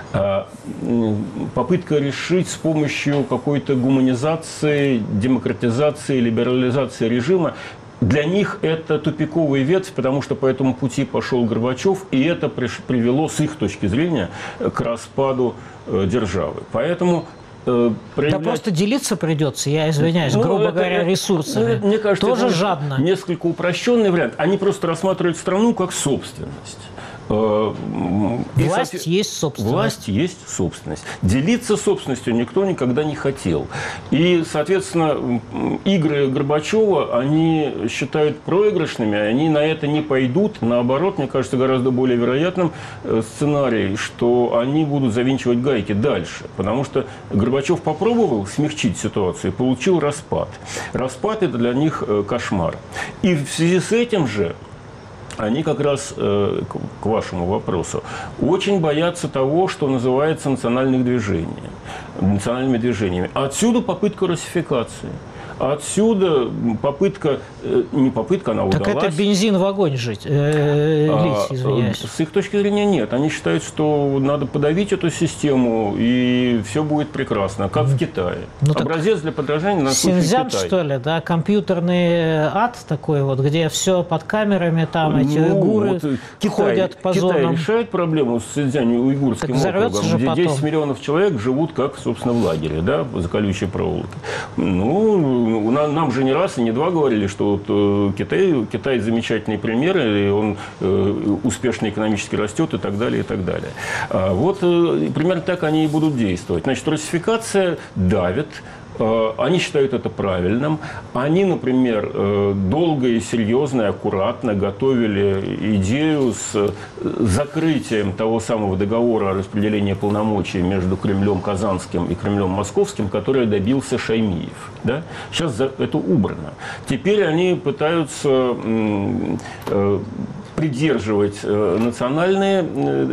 Speaker 2: попытка решить с помощью какой-то гуманизации, демократизации, либерализации режима. Для них это тупиковая ветвь, потому что по этому пути пошел Горбачев, и это привело, с их точки зрения, к распаду державы. Поэтому
Speaker 1: да просто делиться придется, я извиняюсь, грубо говоря, ресурсами.
Speaker 2: Мне кажется,
Speaker 1: тоже жадно.
Speaker 2: Несколько упрощенный вариант. Они просто рассматривают страну как собственность.
Speaker 1: Власть есть собственность.
Speaker 2: Власть есть собственность. Делиться собственностью никто никогда не хотел. И, соответственно, игры Горбачева, они считают проигрышными, они на это не пойдут. Наоборот, мне кажется, гораздо более вероятным сценарий, что они будут завинчивать гайки дальше. Потому что Горбачев попробовал смягчить ситуацию и получил распад. Распад – это для них кошмар. И в связи с этим же они как раз, к вашему вопросу, очень боятся того, что называется национальными движениями. Отсюда попытка руссификации. Отсюда попытка, не попытка, она удалась.
Speaker 1: Так это бензин в огонь лить, извиняюсь.
Speaker 2: С их точки зрения нет. Они считают, что надо подавить эту систему, и все будет прекрасно, как в Китае. Образец для подражания на случай
Speaker 1: Синьцзян,
Speaker 2: Китая.
Speaker 1: что ли, да? Компьютерный ад такой вот, где все под камерами, там эти уйгуры ходят по зонам.
Speaker 2: Китай решает проблему с Синьцзянь уйгурским округом, где 10 миллионов человек живут, как, собственно, в лагере, да, за колючей проволокой. Нам же не раз и не два говорили, что вот Китай замечательный пример, и он успешно экономически растет и так далее, и так далее. Вот примерно так они и будут действовать. Значит, руссификация давит. Они считают это правильным. Они, например, долго и серьезно и аккуратно готовили идею с закрытием того самого договора о распределении полномочий между Кремлем Казанским и Кремлем Московским, который добился Шаймиев. Да? Сейчас это убрано. Теперь они пытаются придерживать национальные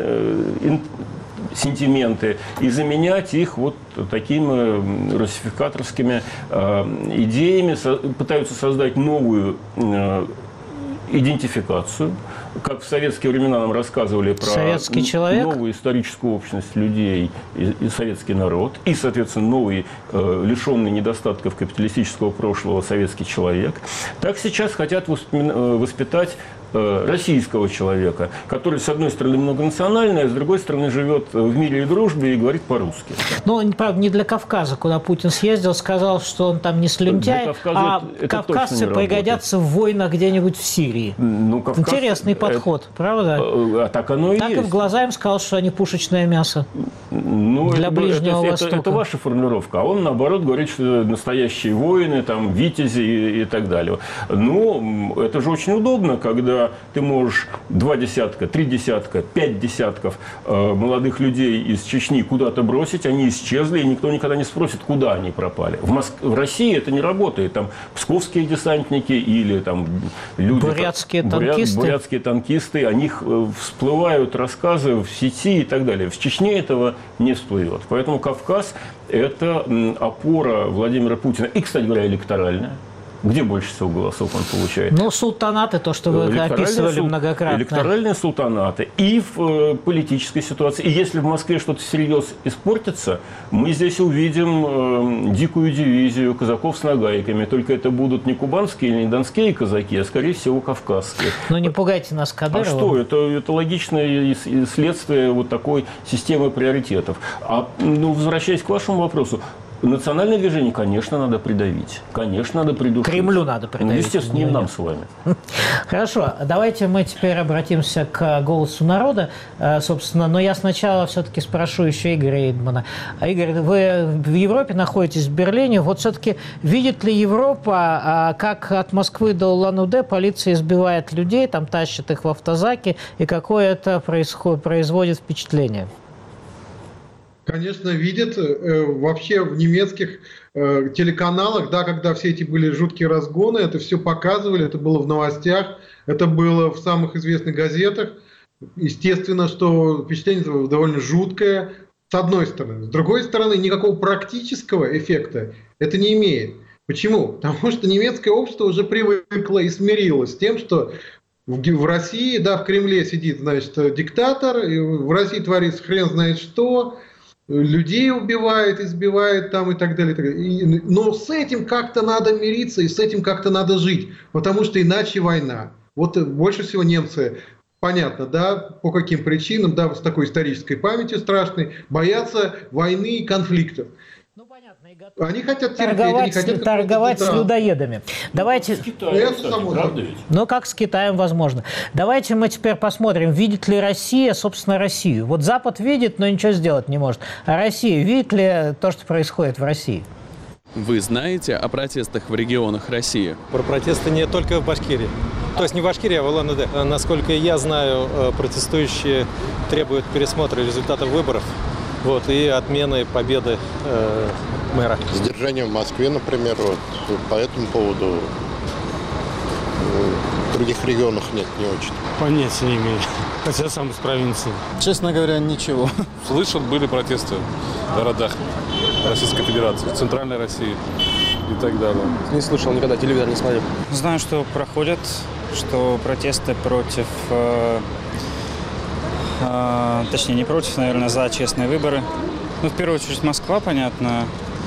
Speaker 2: сентименты и заменять их вот такими руссификаторскими идеями, пытаются создать новую идентификацию. Как в советские времена нам рассказывали про новую историческую общность людей и советский народ, и, соответственно, новый, лишенный недостатков капиталистического прошлого советский человек, так сейчас хотят воспитать российского человека, который, с одной стороны, многонациональный, а с другой стороны, живет в мире и дружбе и говорит по-русски.
Speaker 1: Ну, правда, не для Кавказа, куда Путин съездил, сказал, что он там не слюнтяй, а кавказцы пригодятся в войнах где-нибудь в Сирии. Интересный подход, правда?
Speaker 2: Так оно и есть.
Speaker 1: Так и в глаза им сказал, что они пушечное мясо для Ближнего Востока.
Speaker 2: Это ваша формулировка, а он, наоборот, говорит, что настоящие воины, там, витязи и так далее. Ну, это же очень удобно, когда ты можешь 2 десятка, 3 десятка, 5 десятков молодых людей из Чечни куда-то бросить, они исчезли, и никто никогда не спросит, куда они пропали. В России это не работает. Там псковские десантники или там люди... Бурятские танкисты, о них всплывают рассказы в сети и так далее. В Чечне этого не всплывет. Поэтому Кавказ – это опора Владимира Путина. И, кстати говоря, электоральная. Где больше всего голосов он получает?
Speaker 1: Ну, султанаты, то, что вы описывали многократно.
Speaker 2: Электоральные султанаты. И в политической ситуации. И если в Москве что-то всерьез испортится, мы здесь увидим дикую дивизию казаков с нагайками. Только это будут не кубанские или не донские казаки, а, скорее всего, кавказские.
Speaker 1: Ну, не пугайте нас Кадыровым.
Speaker 2: А что? Это логичное следствие вот такой системы приоритетов. Возвращаясь к вашему вопросу, Национальное движение, конечно, надо придавить. Конечно, надо придушить.
Speaker 1: Кремлю надо придавить.
Speaker 2: Ну, естественно, не нам с вами.
Speaker 1: Хорошо, давайте мы теперь обратимся к «Голосу народа», собственно. Но я сначала все-таки спрошу еще Игоря Эйдмана. Игорь, вы в Европе находитесь, в Берлине. Вот все-таки видит ли Европа, как от Москвы до Улан-Удэ полиция избивает людей, там тащит их в автозаки, и какое это производит впечатление?
Speaker 3: Конечно, видят. Вообще в немецких телеканалах, да, когда все эти были жуткие разгоны, это все показывали, это было в новостях, это было в самых известных газетах. Естественно, что впечатление довольно жуткое, с одной стороны. С другой стороны, никакого практического эффекта это не имеет. Почему? Потому что немецкое общество уже привыкло и смирилось с тем, что в России, да, в Кремле сидит, значит, диктатор, и в России творится хрен знает что, людей убивает, избивает там и так далее. И так далее. Но с этим как-то надо мириться и с этим как-то надо жить, потому что иначе война. Вот больше всего немцы, понятно, да, по каким причинам, да, с такой исторической памятью страшной, боятся войны и конфликтов. Они хотят терпеть, они хотят
Speaker 1: торговать с людоедами. Давайте... Ну, как с Китаем, возможно. Давайте мы теперь посмотрим, видит ли Россия, собственно, Россию. Вот Запад видит, но ничего сделать не может. А Россия видит ли то, что происходит в России?
Speaker 6: Вы знаете о протестах в регионах России?
Speaker 7: Про протесты не только в Башкирии. То есть не в Башкирии, а в Улан-Удэ. Насколько я знаю, протестующие требуют пересмотра результатов выборов. Вот, и отмены победы мэра.
Speaker 8: Задержание в Москве, например, вот, по этому поводу. В других регионах нет, не очень.
Speaker 9: Понятия не имею. Хотя сам из провинции.
Speaker 10: Честно говоря, ничего.
Speaker 11: Слышал, были протесты в городах Российской Федерации, в Центральной России и так далее.
Speaker 10: Не слышал никогда, телевизор не смотрел.
Speaker 12: Знаю, что проходят, что протесты против... точнее, не против, наверное, за честные выборы. Ну, в первую очередь, Москва, понятно.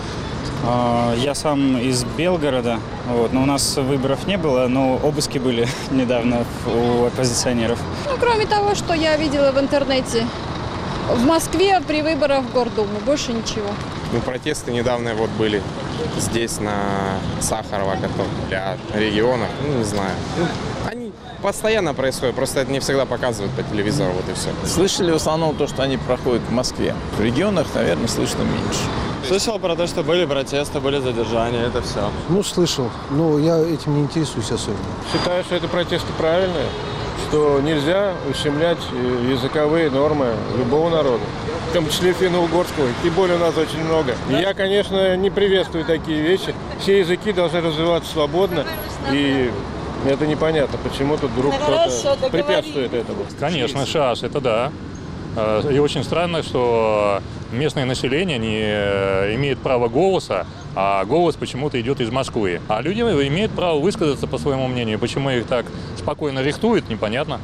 Speaker 12: Я сам из Белгорода, вот, но у нас выборов не было, но обыски были недавно у оппозиционеров.
Speaker 13: Ну, кроме того, что я видела в интернете. В Москве при выборах в Гордуму. Больше ничего.
Speaker 14: Ну, протесты недавно вот были здесь, на Сахарова, для региона. Ну, не знаю. Они постоянно происходят, просто это не всегда показывают по телевизору, вот и все.
Speaker 10: Слышали в основном то, что они проходят в Москве. В регионах, наверное, слышно меньше.
Speaker 9: Слышал про то, что были протесты, были задержания, это все.
Speaker 15: Ну, слышал, но я этим не интересуюсь особенно.
Speaker 16: Считаю, что это протесты правильные, что нельзя ущемлять языковые нормы любого народа, в том числе финно-угорского, тем более у нас очень много. И я, конечно, не приветствую такие вещи. Все языки должны развиваться свободно, и это непонятно, почему тут вдруг кто-то препятствует этому.
Speaker 17: Конечно, шаш, это да. И очень странно, что местное население не имеет права голоса, а голос почему-то идет из Москвы. А люди имеют право высказаться по своему мнению. Почему их так спокойно рихтуют, непонятно.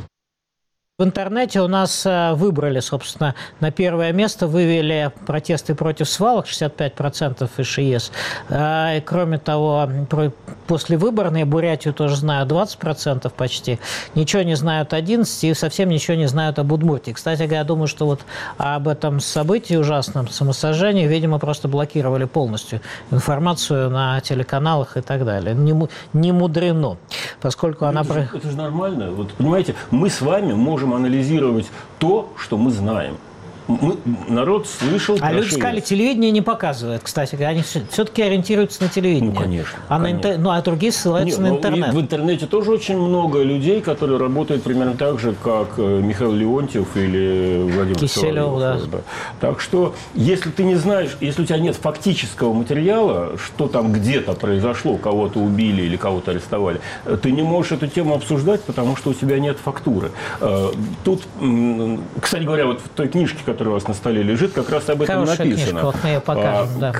Speaker 1: В интернете у нас выбрали, собственно, на первое место, вывели протесты против свалок, 65% из ШИЕС. И, кроме того, послевыборные, Бурятию тоже знают 20% почти. Ничего не знают 11% и совсем ничего не знают об Удмуртии. Кстати, я думаю, что вот об этом событии ужасном, самосожжении, видимо, просто блокировали полностью информацию на телеканалах и так далее. Не мудрено, поскольку она...
Speaker 2: Это же нормально. Вот, понимаете, мы с вами можем анализировать то, что мы знаем. Народ слышал.
Speaker 1: А люди сказали, телевидение не показывает, кстати. Они все-таки ориентируются на телевидение.
Speaker 2: Ну, конечно.
Speaker 1: А другие ссылаются на интернет.
Speaker 2: В интернете тоже очень много людей, которые работают примерно так же, как Михаил Леонтьев или Владимир
Speaker 1: Киселев. Да.
Speaker 2: Так что, если ты не знаешь, если у тебя нет фактического материала, что там где-то произошло, кого-то убили или кого-то арестовали, ты не можешь эту тему обсуждать, потому что у тебя нет фактуры. Тут, кстати говоря, вот в той книжке, которая у вас на столе лежит, как раз об этом
Speaker 1: Хорошая
Speaker 2: написано.
Speaker 1: Книжка, вот мы ее покажем, да.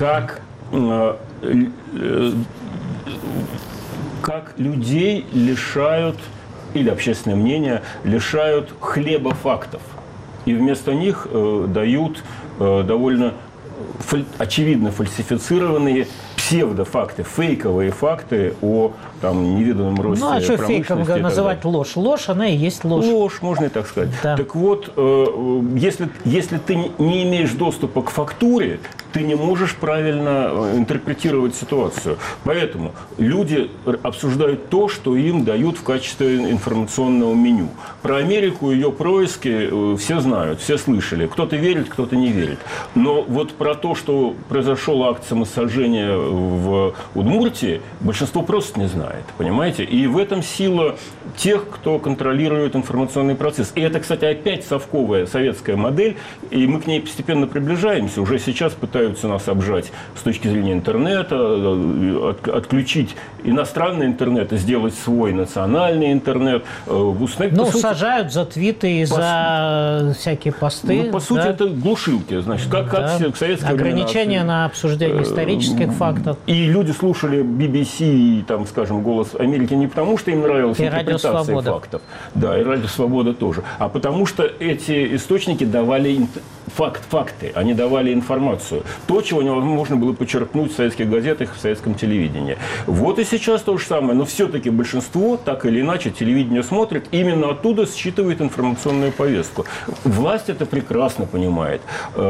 Speaker 2: Как людей лишают, или общественное мнение, лишают хлеба фактов. И вместо них дают довольно очевидно фальсифицированные псевдофакты, фейковые факты о невиданном росте промышленности.
Speaker 1: Ну, а что фейком называть ложь? Ложь, она и есть ложь.
Speaker 2: Ложь, можно и так сказать. Да. Так вот, если ты не имеешь доступа к фактуре, ты не можешь правильно интерпретировать ситуацию. Поэтому люди обсуждают то, что им дают в качестве информационного меню. Про Америку, ее происки все знают, все слышали. Кто-то верит, кто-то не верит. Но вот про то, что произошел акт самосожжения в Удмуртии, большинство просто не знает, понимаете? И в этом сила тех, кто контролирует информационный процесс. И это, кстати, опять совковая советская модель, и мы к ней постепенно приближаемся. Уже сейчас пытаются нас обжать с точки зрения интернета, отключить иностранный интернет и сделать свой национальный интернет.
Speaker 1: Сажают за твиты и за всякие посты.
Speaker 2: По сути, это глушилки. Значит, как в советское время.
Speaker 1: Ограничения на обсуждение исторических фактов.
Speaker 2: И люди слушали BBC и, там, скажем, «Голос Америки» не потому, что им нравилась интерпретация фактов. Да, и «Радио Свобода» тоже. А потому что эти источники давали факты, они давали информацию. То, чего невозможно было почерпнуть в советских газетах, в советском телевидении. Вот и сейчас то же самое. Но все-таки большинство, так или иначе, телевидение смотрит, именно оттуда считывает информационную повестку. Власть это прекрасно понимает.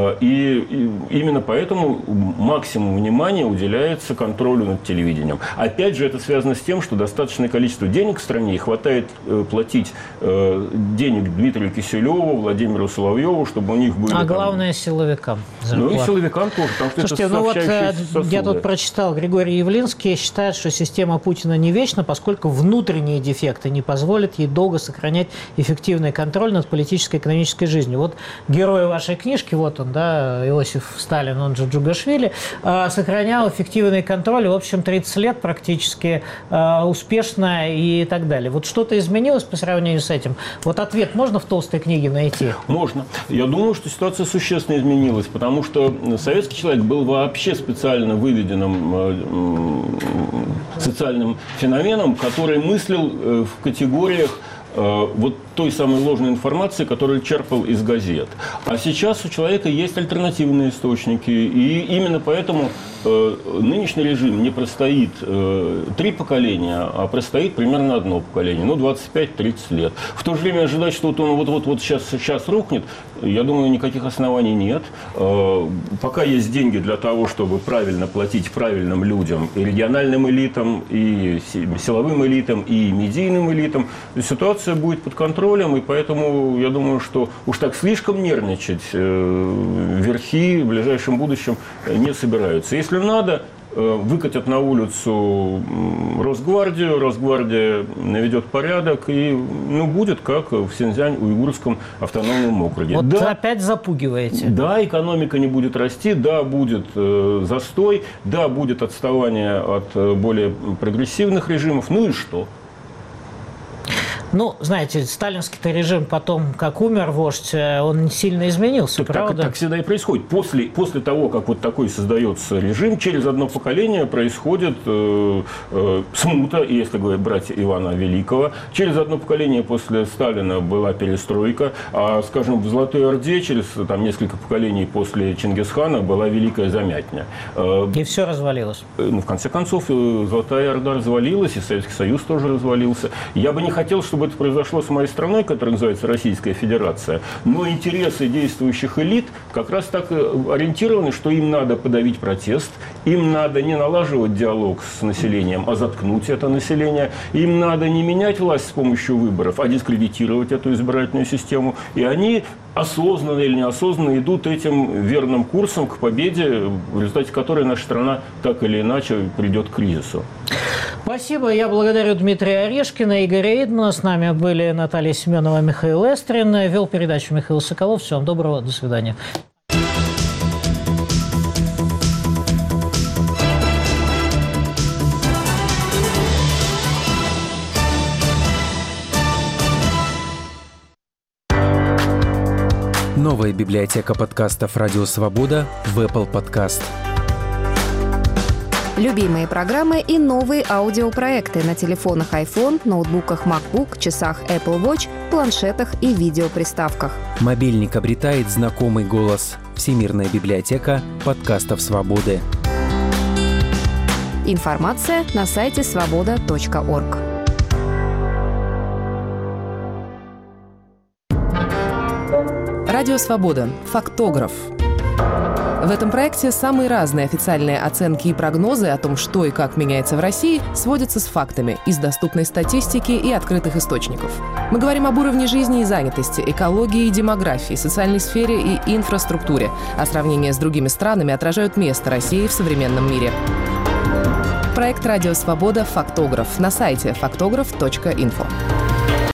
Speaker 2: И именно поэтому максимум внимания уделяется контролю над телевидением. Опять же, это связано с тем, что достаточное количество денег в стране, и хватает платить денег Дмитрию Киселеву, Владимиру Соловьеву, чтобы у них были...
Speaker 1: А главное, силовикам.
Speaker 2: Ну и силовикам тоже.
Speaker 1: Слушайте, я тут прочитал, Григорий Явлинский считает, что система Путина не вечна, поскольку внутренние дефекты не позволят ей долго сохранять эффективный контроль над политической и экономической жизнью. Вот герой вашей книжки, вот он, да, Иосиф Сталин, он же Джугашвили, сохранял эффективный контроль, в общем, 30 лет практически успешно и так далее. Вот что-то изменилось по сравнению с этим? Вот ответ можно в толстой книге найти?
Speaker 2: Можно. Я думаю, что ситуация существенно изменилась, потому что советский человек был вообще специально выведенным социальным феноменом, который мыслил в категориях вот той самой ложной информации, которую черпал из газет. А сейчас у человека есть альтернативные источники, и именно поэтому нынешний режим не простоит 3 поколения, а простоит примерно 1 поколение, 25-30 лет. В то же время ожидать, что он вот сейчас рухнет, я думаю, никаких оснований нет. Пока есть деньги для того, чтобы правильно платить правильным людям, и региональным элитам, и силовым элитам, и медийным элитам, ситуация будет под контролем, и поэтому я думаю, что уж так слишком нервничать верхи в ближайшем будущем не собираются. Если надо, выкатят на улицу Росгвардию, Росгвардия наведет порядок, и будет как в Синьцзянь-Уйгурском автономном округе.
Speaker 1: Вот да, опять запугиваете.
Speaker 2: Да, экономика не будет расти, да, будет застой, да, будет отставание от более прогрессивных режимов, ну и что?
Speaker 1: Ну, знаете, сталинский-то режим потом, как умер вождь, он сильно изменился, правда?
Speaker 2: Так всегда и происходит. После того, как вот такой создается режим, через одно поколение происходит смута, если брать Ивана Великого. Через одно поколение после Сталина была перестройка, а, скажем, в Золотой Орде через несколько поколений после Чингисхана была Великая Замятня.
Speaker 1: И все развалилось.
Speaker 2: В конце концов, Золотая Орда развалилась, и Советский Союз тоже развалился. Я бы не хотел, чтобы это произошло с моей страной, которая называется Российская Федерация, но интересы действующих элит как раз так ориентированы, что им надо подавить протест, им надо не налаживать диалог с населением, а заткнуть это население, им надо не менять власть с помощью выборов, а дискредитировать эту избирательную систему, и они осознанно или неосознанно идут этим верным курсом к победе, в результате которой наша страна так или иначе придет к кризису.
Speaker 1: Спасибо. Я благодарю Дмитрия Орешкина, Игоря Идмана. С нами были Наталья Семенова, Михаил Эстрин. Вел передачу Михаил Соколов. Всего вам доброго. До свидания.
Speaker 18: Новая библиотека подкастов «Радио Свобода» в Apple Podcast.
Speaker 19: Любимые программы и новые аудиопроекты на телефонах iPhone, ноутбуках MacBook, часах Apple Watch, планшетах и видеоприставках.
Speaker 18: Мобильник обретает знакомый голос. Всемирная библиотека подкастов «Свободы».
Speaker 19: Информация на сайте svoboda.org.
Speaker 20: Радио Свобода. Фактограф. В этом проекте самые разные официальные оценки и прогнозы о том, что и как меняется в России, сводятся с фактами из доступной статистики и открытых источников. Мы говорим об уровне жизни и занятости, экологии и демографии, социальной сфере и инфраструктуре, а сравнения с другими странами отражают место России в современном мире. Проект «Радио Свобода. Фактограф» на сайте faktograph.info.